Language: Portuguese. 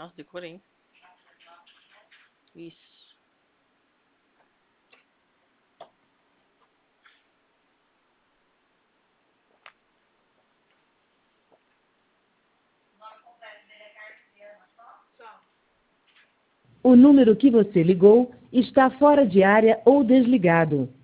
Nossa, decorei. Isso. O número que você ligou está fora de área ou desligado.